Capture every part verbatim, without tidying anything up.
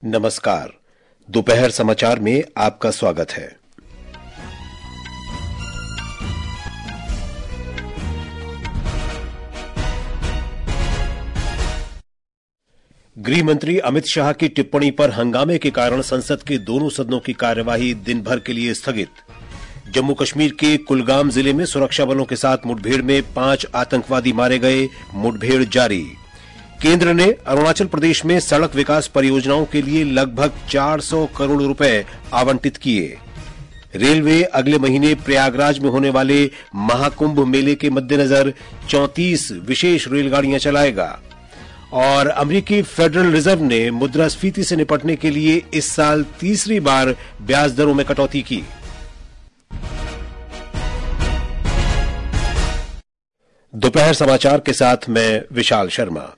नमस्कार। दोपहर समाचार में आपका स्वागत है। गृह मंत्री अमित शाह की टिप्पणी पर हंगामे के कारण संसद के दोनों सदनों की कार्यवाही दिन भर के लिए स्थगित। जम्मू कश्मीर के कुलगाम जिले में सुरक्षा बलों के साथ मुठभेड़ में पांच आतंकवादी मारे गए, मुठभेड़ जारी। केंद्र ने अरुणाचल प्रदेश में सड़क विकास परियोजनाओं के लिए लगभग चार सौ करोड़ रुपए आवंटित किए। रेलवे अगले महीने प्रयागराज में होने वाले महाकुंभ मेले के मद्देनजर चौंतीस विशेष रेलगाड़ियां चलाएगा। और अमेरिकी फेडरल रिजर्व ने मुद्रास्फीति से निपटने के लिए इस साल तीसरी बार ब्याज दरों में कटौती की। दोपहर समाचार के साथ मैं विशाल शर्मा।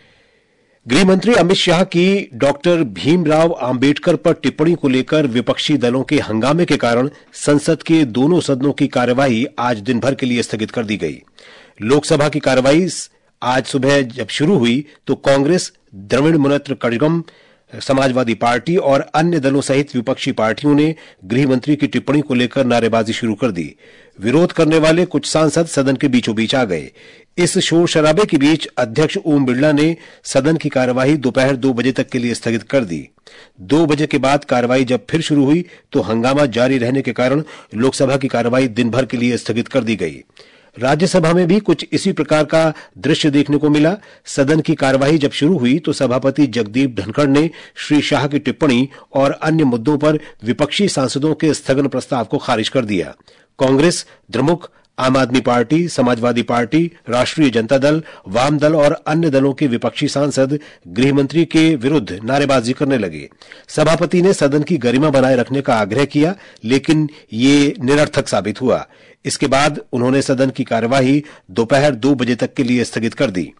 गृह मंत्री अमित शाह की डॉक्टर भीमराव अंबेडकर पर टिप्पणी को लेकर विपक्षी दलों के हंगामे के कारण संसद के दोनों सदनों की कार्यवाही आज दिन भर के लिए स्थगित कर दी गई। लोकसभा की कार्यवाही आज सुबह जब शुरू हुई तो कांग्रेस, द्रविड़ मुनेत्र कड़गम, समाजवादी पार्टी और अन्य दलों सहित विपक्षी पार्टियों ने गृह मंत्री की टिप्पणी को लेकर नारेबाजी शुरू कर दी। विरोध करने वाले कुछ सांसद सदन के बीचों बीच आ गए। इस शोर शराबे के बीच अध्यक्ष ओम बिरला ने सदन की कार्यवाही दोपहर दो बजे तक के लिए स्थगित कर दी। दो बजे के बाद कार्यवाही जब फिर शुरू हुई तो हंगामा जारी रहने के कारण लोकसभा की कार्यवाही दिन भर के लिए स्थगित कर दी गई। राज्यसभा में भी कुछ इसी प्रकार का दृश्य देखने को मिला। सदन की कार्यवाही जब शुरू हुई तो सभापति जगदीप धनखड़ ने श्री शाह की टिप्पणी और अन्य मुद्दों पर विपक्षी सांसदों के स्थगन प्रस्ताव को खारिज कर दिया। कांग्रेस, द्रमुक, आम आदमी पार्टी, समाजवादी पार्टी, राष्ट्रीय जनता दल, वाम दल और अन्य दलों के विपक्षी सांसद गृह मंत्री के विरुद्ध नारेबाजी करने लगे। सभापति ने सदन की गरिमा बनाए रखने का आग्रह किया, लेकिन ये निरर्थक साबित हुआ। इसके बाद उन्होंने सदन की कार्यवाही दोपहर दो बजे तक के लिए स्थगित कर दी।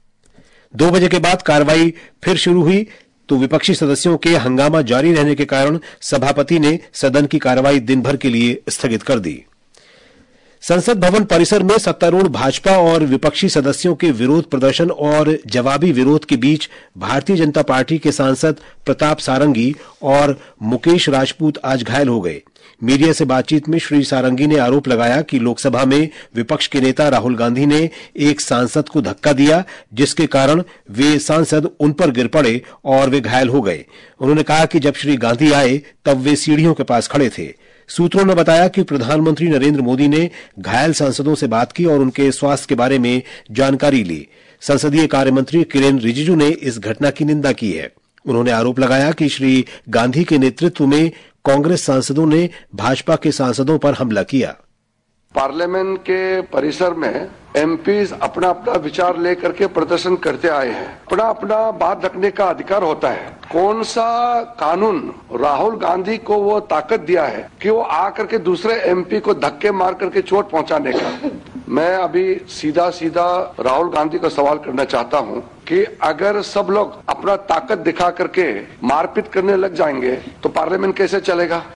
दो बजे के बाद कार्यवाही फिर शुरू हुई तो विपक्षी सदस्यों के हंगामा जारी रहने के कारण सभापति ने सदन की कार्यवाही दिन भर के लिए स्थगित कर दी। संसद भवन परिसर में सत्तारूढ़ भाजपा और विपक्षी सदस्यों के विरोध प्रदर्शन और जवाबी विरोध के बीच भारतीय जनता पार्टी के सांसद प्रताप सारंगी और मुकेश राजपूत आज घायल हो गए। मीडिया से बातचीत में श्री सारंगी ने आरोप लगाया कि लोकसभा में विपक्ष के नेता राहुल गांधी ने एक सांसद को धक्का दिया, जिसके कारण वे सांसद उन पर गिर पड़े और वे घायल हो गए। उन्होंने कहा कि जब श्री गांधी आए तब वे सीढ़ियों के पास खड़े थे। सूत्रों ने बताया कि प्रधानमंत्री नरेंद्र मोदी ने घायल सांसदों से बात की और उनके स्वास्थ्य के बारे में जानकारी ली। संसदीय कार्य मंत्री किरेन रिजिजू ने इस घटना की निंदा की है। उन्होंने आरोप लगाया कि श्री गांधी के नेतृत्व में कांग्रेस सांसदों ने भाजपा के सांसदों पर हमला किया। पार्लियामेंट के परिसर में एमपीज अपना अपना विचार लेकर के प्रदर्शन करते आए हैं। अपना अपना बात रखने का अधिकार होता है। कौन सा कानून राहुल गांधी को वो ताकत दिया है कि वो आकर के दूसरे एमपी को धक्के मार करके चोट पहुंचाने का? मैं अभी सीधा सीधा राहुल गांधी को सवाल करना चाहता हूं कि अगर सब लोग अपना ताकत दिखा करके मारपीट करने लग जाएंगे तो पार्लियामेंट कैसे चलेगा?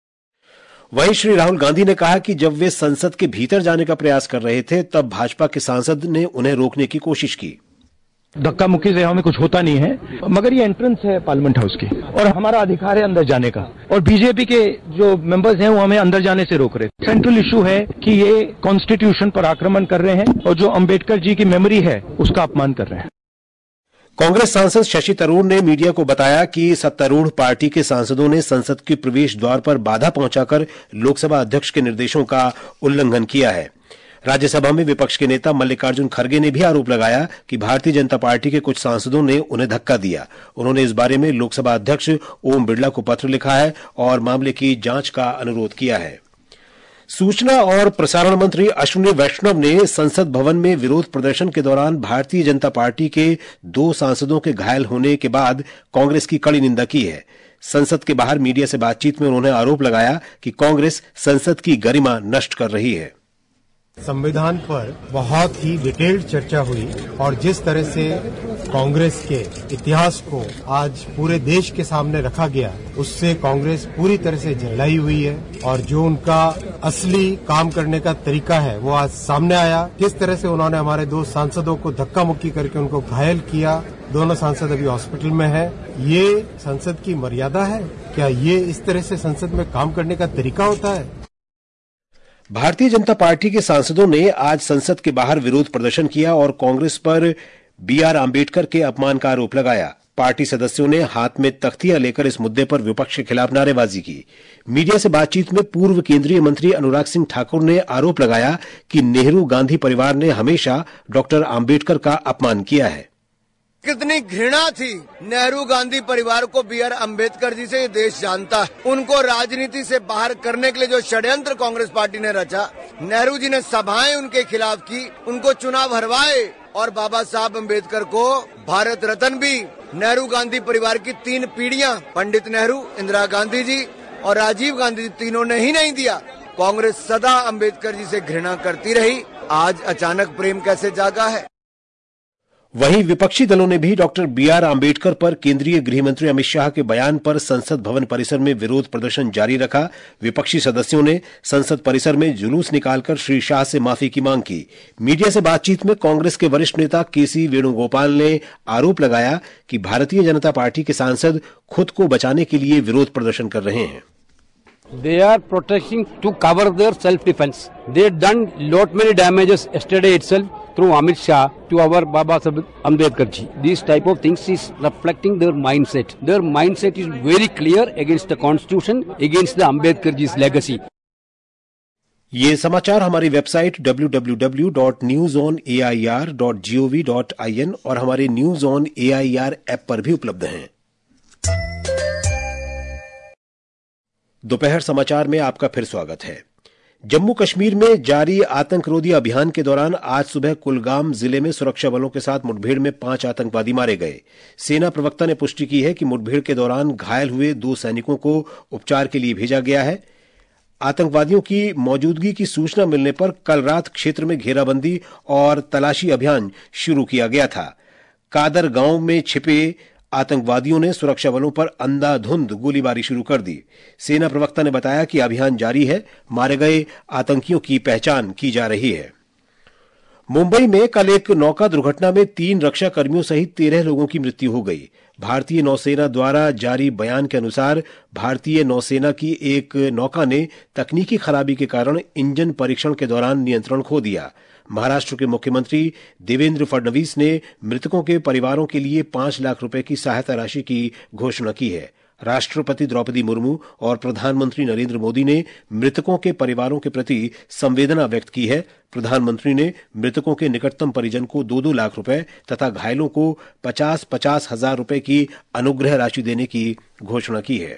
वहीं श्री राहुल गांधी ने कहा कि जब वे संसद के भीतर जाने का प्रयास कर रहे थे तब भाजपा के सांसद ने उन्हें रोकने की कोशिश की। धक्का मुक्की से हमें कुछ होता नहीं है, मगर ये एंट्रेंस है पार्लियामेंट हाउस की और हमारा अधिकार है अंदर जाने का। और बीजेपी के जो मेंबर्स हैं वो हमें अंदर जाने से रोक रहे हैं। सेंट्रल इशू है कि ये कॉन्स्टिट्यूशन पर आक्रमण कर रहे हैं और जो अंबेडकर जी की मेमोरी है उसका अपमान कर रहे हैं। कांग्रेस सांसद शशि थरूर ने मीडिया को बताया कि सत्तारूढ़ पार्टी के सांसदों ने संसद के प्रवेश द्वार पर बाधा पहुंचाकर लोकसभा अध्यक्ष के निर्देशों का उल्लंघन किया है। राज्यसभा में विपक्ष के नेता मल्लिकार्जुन खड़गे ने भी आरोप लगाया कि भारतीय जनता पार्टी के कुछ सांसदों ने उन्हें धक्का दिया। उन्होंने इस बारे में लोकसभा अध्यक्ष ओम बिरला को पत्र लिखा है और मामले की जांच का अनुरोध किया है। सूचना और प्रसारण मंत्री अश्विनी वैष्णव ने संसद भवन में विरोध प्रदर्शन के दौरान भारतीय जनता पार्टी के दो सांसदों के घायल होने के बाद कांग्रेस की कड़ी निंदा की है। संसद के बाहर मीडिया से बातचीत में उन्होंने आरोप लगाया कि कांग्रेस संसद की गरिमा नष्ट कर रही है। संविधान पर बहुत ही डिटेल्ड चर्चा हुई और जिस तरह से कांग्रेस के इतिहास को आज पूरे देश के सामने रखा गया, उससे कांग्रेस पूरी तरह से झल्लाई हुई है और जो उनका असली काम करने का तरीका है वो आज सामने आया। किस तरह से उन्होंने हमारे दो सांसदों को धक्का मुक्की करके उनको घायल किया, दोनों सांसद अभी हॉस्पिटल में है। ये संसद की मर्यादा है क्या? ये इस तरह से संसद में काम करने का तरीका होता है? भारतीय जनता पार्टी के सांसदों ने आज संसद के बाहर विरोध प्रदर्शन किया और कांग्रेस पर बी आर आंबेडकर के अपमान का आरोप लगाया। पार्टी सदस्यों ने हाथ में तख्तियां लेकर इस मुद्दे पर विपक्ष के खिलाफ नारेबाजी की। मीडिया से बातचीत में पूर्व केंद्रीय मंत्री अनुराग सिंह ठाकुर ने आरोप लगाया कि नेहरू गांधी परिवार ने हमेशा डॉक्टर आंबेडकर का अपमान किया है। कितनी घृणा थी नेहरू गांधी परिवार को बी आर अम्बेडकर जी से ये देश जानता है। उनको राजनीति से बाहर करने के लिए जो षड्यंत्र कांग्रेस पार्टी ने रचा, नेहरू जी ने सभाएं उनके खिलाफ की, उनको चुनाव हरवाए और बाबा साहब अम्बेडकर को भारत रत्न भी नेहरू गांधी परिवार की तीन पीढ़ियां, पंडित नेहरू, इंदिरा गांधी जी और राजीव गांधी जी, तीनों ने ही नहीं दिया। कांग्रेस सदा अम्बेडकर जी से घृणा करती रही। आज अचानक प्रेम कैसे जागा है? वहीं विपक्षी दलों ने भी डॉक्टर बी आर आंबेडकर पर केंद्रीय गृह मंत्री अमित शाह के बयान पर संसद भवन परिसर में विरोध प्रदर्शन जारी रखा। विपक्षी सदस्यों ने संसद परिसर में जुलूस निकालकर श्री शाह से माफी की मांग की। मीडिया से बातचीत में कांग्रेस के वरिष्ठ नेता के सी वेणुगोपाल ने आरोप लगाया कि भारतीय जनता पार्टी के सांसद खुद को बचाने के लिए विरोध प्रदर्शन कर रहे हैं। They are protesting to cover their self-defense. They done lot many damages yesterday itself through Amit Shah to our Baba Saheb Ambedkar ji. These type of things is reflecting their mindset. Their mindset is very clear against the constitution, against the Ambedkar ji's legacy. ये समाचार हमारी website W W W dot news on A I R dot G O V dot I N और हमारे news on A I R app पर भी उपलब्ध हैं। दोपहर समाचार में आपका फिर स्वागत है। जम्मू कश्मीर में जारी आतंकरोधी अभियान के दौरान आज सुबह कुलगाम जिले में सुरक्षा बलों के साथ मुठभेड़ में पांच आतंकवादी मारे गए। सेना प्रवक्ता ने पुष्टि की है कि मुठभेड़ के दौरान घायल हुए दो सैनिकों को उपचार के लिए भेजा गया है। आतंकवादियों की मौजूदगी की सूचना मिलने पर कल रात क्षेत्र में घेराबंदी और तलाशी अभियान शुरू किया गया था। कादर गांव में छिपे आतंकवादियों ने सुरक्षा बलों पर अंधाधुंध गोलीबारी शुरू कर दी। सेना प्रवक्ता ने बताया कि अभियान जारी है। मारे गए आतंकियों की पहचान की जा रही है। मुंबई में कल एक नौका दुर्घटना में तीन रक्षा कर्मियों सहित तेरह लोगों की मृत्यु हो गई। भारतीय नौसेना द्वारा जारी बयान के अनुसार भारतीय नौसेना की एक नौका ने तकनीकी खराबी के कारण इंजन परीक्षण के दौरान नियंत्रण खो दिया। महाराष्ट्र के मुख्यमंत्री देवेंद्र फडणवीस ने मृतकों के परिवारों के लिए पांच लाख रुपए की सहायता राशि की घोषणा की है। राष्ट्रपति द्रौपदी मुर्मू और प्रधानमंत्री नरेंद्र मोदी ने मृतकों के परिवारों के प्रति संवेदना व्यक्त की है। प्रधानमंत्री ने मृतकों के निकटतम परिजन को दो दो लाख रुपए तथा घायलों को पचास पचास हजार रुपए की अनुग्रह राशि देने की घोषणा की है।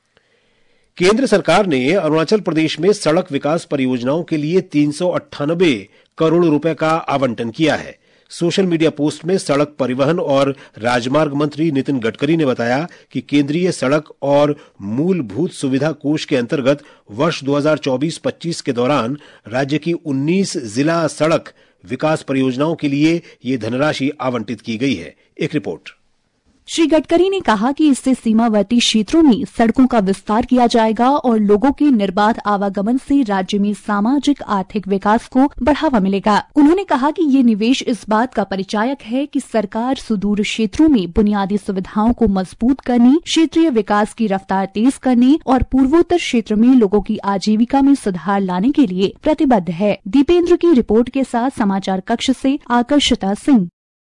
केंद्र सरकार ने अरुणाचल प्रदेश में सड़क विकास परियोजनाओं के लिए तीन सौ अट्ठानबे करोड़ रुपए का आवंटन किया है। सोशल मीडिया पोस्ट में सड़क परिवहन और राजमार्ग मंत्री नितिन गडकरी ने बताया कि केंद्रीय सड़क और मूलभूत सुविधा कोष के अंतर्गत वर्ष दो हज़ार चौबीस पच्चीस के दौरान राज्य की उन्नीस जिला सड़क विकास परियोजनाओं के लिए ये धनराशि आवंटित की गई है। एक रिपोर्ट। श्री गडकरी ने कहा कि इससे सीमावर्ती क्षेत्रों में सड़कों का विस्तार किया जाएगा और लोगों के निर्बाध आवागमन से राज्य में सामाजिक आर्थिक विकास को बढ़ावा मिलेगा। उन्होंने कहा कि ये निवेश इस बात का परिचायक है कि सरकार सुदूर क्षेत्रों में बुनियादी सुविधाओं को मजबूत करने, क्षेत्रीय विकास की रफ्तार तेज करने और पूर्वोत्तर क्षेत्र में लोगों की आजीविका में सुधार लाने के लिए प्रतिबद्ध है। दीपेंद्र की रिपोर्ट के साथ समाचार कक्ष से आकर्षिता सिंह।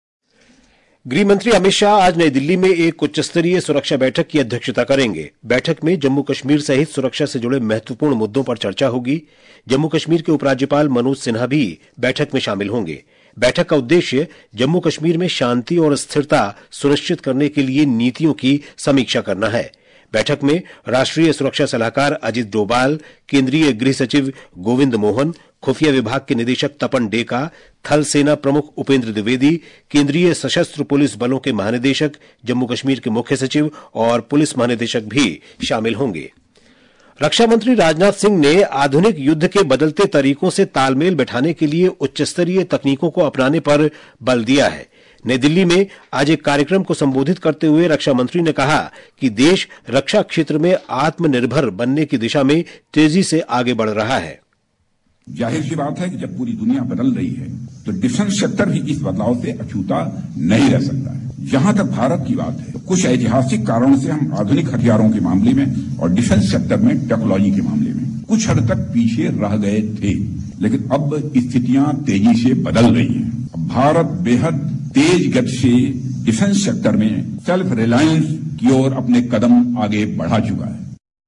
गृह मंत्री अमित शाह आज नई दिल्ली में एक उच्च स्तरीय सुरक्षा बैठक की अध्यक्षता करेंगे। बैठक में जम्मू कश्मीर सहित सुरक्षा से जुड़े महत्वपूर्ण मुद्दों पर चर्चा होगी। जम्मू कश्मीर के उपराज्यपाल मनोज सिन्हा भी बैठक में शामिल होंगे। बैठक का उद्देश्य जम्मू कश्मीर में शांति और स्थिरता सुनिश्चित करने के लिए नीतियों की समीक्षा करना है। बैठक में राष्ट्रीय सुरक्षा सलाहकार अजित डोभाल, केंद्रीय गृह सचिव गोविंद मोहन, खुफिया विभाग के निदेशक तपन डेका, थल सेना प्रमुख उपेंद्र द्विवेदी, केंद्रीय सशस्त्र पुलिस बलों के महानिदेशक, जम्मू कश्मीर के मुख्य सचिव और पुलिस महानिदेशक भी शामिल होंगे। रक्षा मंत्री राजनाथ सिंह ने आधुनिक युद्ध के बदलते तरीकों से तालमेल बैठाने के लिए उच्च स्तरीय तकनीकों को अपनाने पर बल दिया है। नई दिल्ली में आज एक कार्यक्रम को संबोधित करते हुए रक्षा मंत्री ने कहा कि देश रक्षा क्षेत्र में आत्मनिर्भर बनने की दिशा में तेजी से आगे बढ़ रहा है। जाहिर सी बात है कि जब पूरी दुनिया बदल रही है तो डिफेंस सेक्टर भी इस बदलाव से अछूता नहीं रह सकता है। जहां तक भारत की बात है, कुछ ऐतिहासिक कारणों से हम आधुनिक हथियारों के मामले में और डिफेंस सेक्टर में टेक्नोलॉजी के मामले में कुछ हद तक पीछे रह गए थे, लेकिन अब स्थितियां तेजी से बदल रही हैं। भारत बेहद तेज गति से डिफेंस सेक्टर में सेल्फ रिलायंस की ओर अपने कदम आगे बढ़ा चुका है।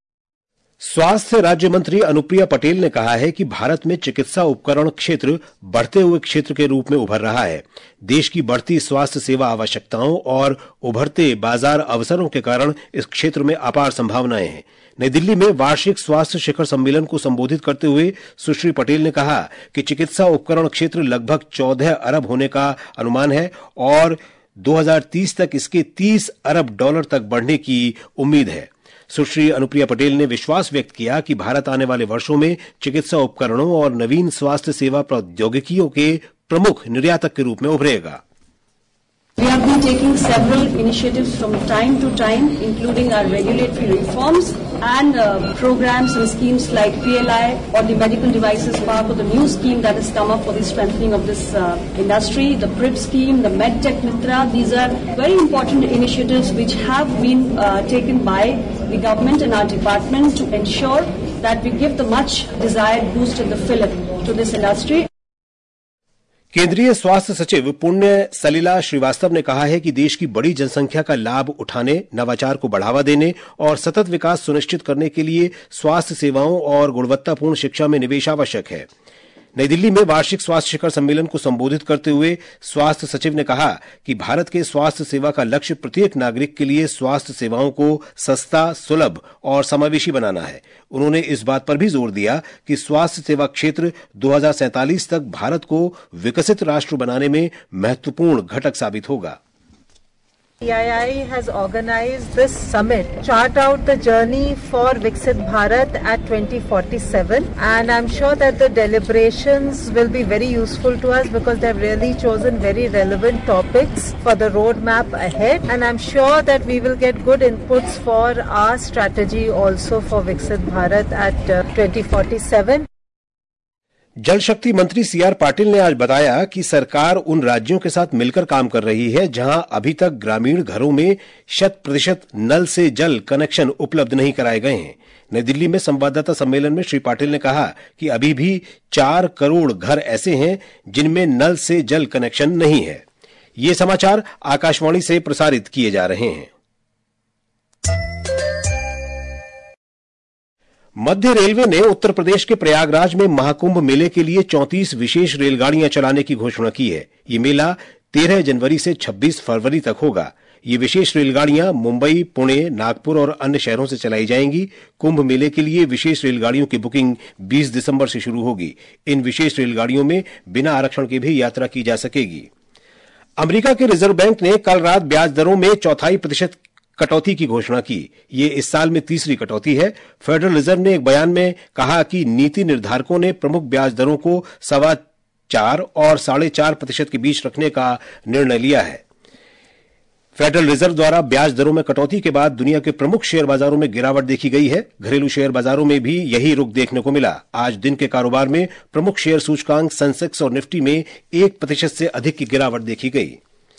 स्वास्थ्य राज्य मंत्री अनुप्रिया पटेल ने कहा है कि भारत में चिकित्सा उपकरण क्षेत्र बढ़ते हुए क्षेत्र के रूप में उभर रहा है। देश की बढ़ती स्वास्थ्य सेवा आवश्यकताओं और उभरते बाजार अवसरों के कारण इस क्षेत्र में अपार संभावनाएं हैं। नई दिल्ली में वार्षिक स्वास्थ्य शिखर सम्मेलन को संबोधित करते हुए सुश्री पटेल ने कहा कि चिकित्सा उपकरण क्षेत्र लगभग चौदह अरब होने का अनुमान है और दो हज़ार तीस तक इसके तीस अरब डॉलर तक बढ़ने की उम्मीद है। सुश्री अनुप्रिया पटेल ने विश्वास व्यक्त किया कि भारत आने वाले वर्षों में चिकित्सा उपकरणों और नवीन स्वास्थ्य सेवा प्रौद्योगिकियों के प्रमुख निर्यातक के रूप में उभरेगा। We have been taking several initiatives from time to time, including our regulatory reforms and uh, programs and schemes like P L I or the Medical Devices Park or the new scheme that has come up for the strengthening of this uh, industry, the P R I P scheme, the MedTech Mitra. These are very important initiatives which have been uh, taken by the government and our department to ensure that we give the much desired boost in the fillip to this industry. केंद्रीय स्वास्थ्य सचिव पुण्य सलिला श्रीवास्तव ने कहा है कि देश की बड़ी जनसंख्या का लाभ उठाने, नवाचार को बढ़ावा देने और सतत विकास सुनिश्चित करने के लिए स्वास्थ्य सेवाओं और गुणवत्तापूर्ण शिक्षा में निवेश आवश्यक है। नई दिल्ली में वार्षिक स्वास्थ्य शिखर सम्मेलन को संबोधित करते हुए स्वास्थ्य सचिव ने कहा कि भारत के स्वास्थ्य सेवा का लक्ष्य प्रत्येक नागरिक के लिए स्वास्थ्य सेवाओं को सस्ता, सुलभ और समावेशी बनाना है। उन्होंने इस बात पर भी जोर दिया कि स्वास्थ्य सेवा क्षेत्र दो हज़ार सैंतालीस तक भारत को विकसित राष्ट्र बनाने में महत्वपूर्ण घटक साबित होगा। C I I has organized this summit, chart out the journey for Viksit Bharat at twenty forty-seven, and I'm sure that the deliberations will be very useful to us because they've really chosen very relevant topics for the roadmap ahead, and I'm sure that we will get good inputs for our strategy also for Viksit Bharat at uh, twenty forty-seven. जल शक्ति मंत्री C R Patil ने आज बताया कि सरकार उन राज्यों के साथ मिलकर काम कर रही है जहां अभी तक ग्रामीण घरों में शत प्रतिशत नल से जल कनेक्शन उपलब्ध नहीं कराए गए हैं। नई दिल्ली में संवाददाता सम्मेलन में श्री पाटिल ने कहा कि अभी भी चार करोड़ घर ऐसे हैं जिनमें नल से जल कनेक्शन नहीं है। ये समाचार आकाशवाणी से प्रसारित किए जा रहे हैं। मध्य रेलवे ने उत्तर प्रदेश के प्रयागराज में महाकुंभ मेले के लिए चौंतीस विशेष रेलगाड़ियां चलाने की घोषणा की है। ये मेला तेरह जनवरी से छब्बीस फरवरी तक होगा। ये विशेष रेलगाड़ियां मुंबई, पुणे, नागपुर और अन्य शहरों से चलाई जाएंगी। कुंभ मेले के लिए विशेष रेलगाड़ियों की बुकिंग बीस दिसंबर से शुरू होगी। इन विशेष रेलगाड़ियों में बिना आरक्षण के भी यात्रा की जा सकेगी। अमेरिका के रिजर्व बैंक ने कल रात ब्याज दरों में चौथाई प्रतिशत कटौती की घोषणा की। ये इस साल में तीसरी कटौती है। फेडरल रिजर्व ने एक बयान में कहा कि नीति निर्धारकों ने प्रमुख ब्याज दरों को सवा चार और साढ़े चार प्रतिशत के बीच रखने का निर्णय लिया है। फेडरल रिजर्व द्वारा ब्याज दरों में कटौती के बाद दुनिया के प्रमुख शेयर बाजारों में गिरावट देखी गई है। घरेलू शेयर बाजारों में भी यही रुख देखने को मिला। आज दिन के कारोबार में प्रमुख शेयर सूचकांक सेंसेक्स और निफ्टी में एक प्रतिशत से अधिक की गिरावट देखी गई।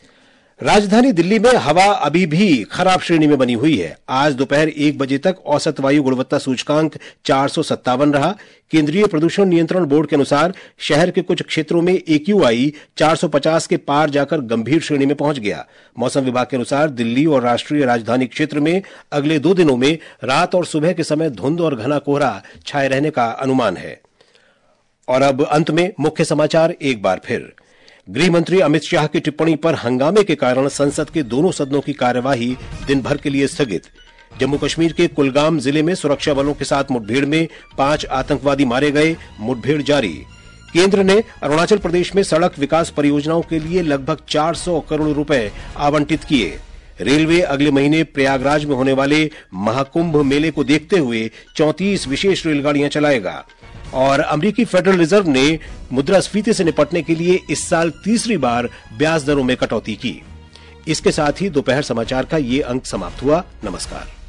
राजधानी दिल्ली में हवा अभी भी खराब श्रेणी में बनी हुई है। आज दोपहर एक बजे तक औसत वायु गुणवत्ता सूचकांक चार सौ सत्तावन रहा। केंद्रीय प्रदूषण नियंत्रण बोर्ड के अनुसार शहर के कुछ क्षेत्रों में ए क्यू आई चार सौ पचास के पार जाकर गंभीर श्रेणी में पहुंच गया। मौसम विभाग के अनुसार दिल्ली और राष्ट्रीय राजधानी क्षेत्र में अगले दो दिनों में रात और सुबह के समय धुंध और घना कोहरा छाए रहने का अनुमान है। और अब अंत में मुख्य समाचार एक बार फिर। गृह मंत्री अमित शाह की टिप्पणी पर हंगामे के कारण संसद के दोनों सदनों की कार्यवाही दिन भर के लिए स्थगित। जम्मू कश्मीर के कुलगाम जिले में सुरक्षा बलों के साथ मुठभेड़ में पांच आतंकवादी मारे गए, मुठभेड़ जारी। केंद्र ने अरुणाचल प्रदेश में सड़क विकास परियोजनाओं के लिए लगभग चार सौ करोड़ रुपए आवंटित किए। रेलवे अगले महीने प्रयागराज में होने वाले महाकुंभ मेले को देखते हुए चौंतीस विशेष रेलगाड़ियां चलाएगा। और अमेरिकी फेडरल रिजर्व ने मुद्रास्फीति से निपटने के लिए इस साल तीसरी बार ब्याज दरों में कटौती की। इसके साथ ही दोपहर समाचार का ये अंक समाप्त हुआ। नमस्कार।